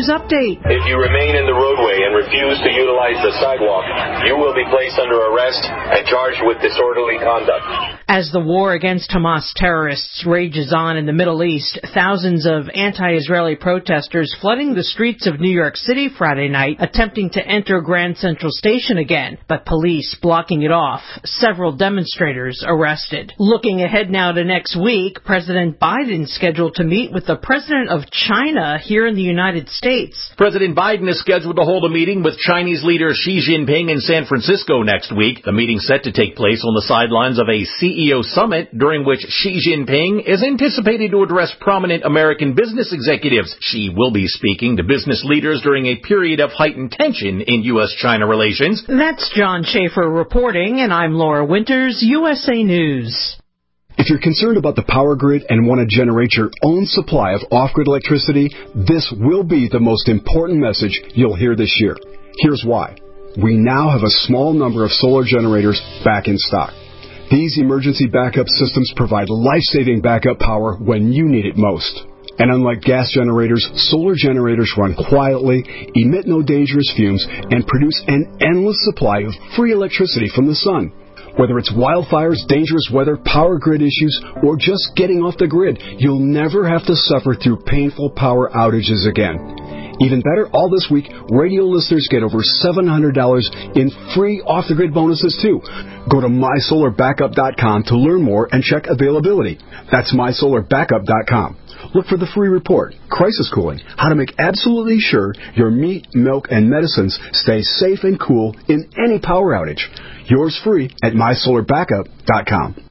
News Update. If you remain in the roadway and refuse to utilize the sidewalk, you will be placed under arrest and charged with disorderly conduct. As the war against Hamas terrorists rages on in the Middle East, thousands of anti-Israeli protesters flooding the streets of New York City Friday night, attempting to enter Grand Central Station again, but police blocking it off. Several demonstrators arrested. Looking ahead now to next week, President Biden scheduled to meet with the president of China here in the United States. President Biden is scheduled to hold a meeting with Chinese leader Xi Jinping in San Francisco next week. The meeting set to take place on the sidelines of a CEO summit, during which Xi Jinping is anticipated to address prominent American business executives. Xi will be speaking to business leaders during a period of heightened tension in U.S.-China relations. That's John Schaefer reporting, and I'm Laura Winters, USA News. If you're concerned about the power grid and want to generate your own supply of off-grid electricity, this will be the most important message you'll hear this year. Here's why. We now have a small number of solar generators back in stock. These emergency backup systems provide life-saving backup power when you need it most. And unlike gas generators, solar generators run quietly, emit no dangerous fumes, and produce an endless supply of free electricity from the sun. Whether it's wildfires, dangerous weather, power grid issues, or just getting off the grid, you'll never have to suffer through painful power outages again. Even better, all this week, radio listeners get over $700 in free off-the-grid bonuses, too. Go to MySolarBackup.com to learn more and check availability. That's MySolarBackup.com. Look for the free report, Crisis Cooling, how to make absolutely sure your meat, milk, and medicines stay safe and cool in any power outage. Yours free at MySolarBackup.com.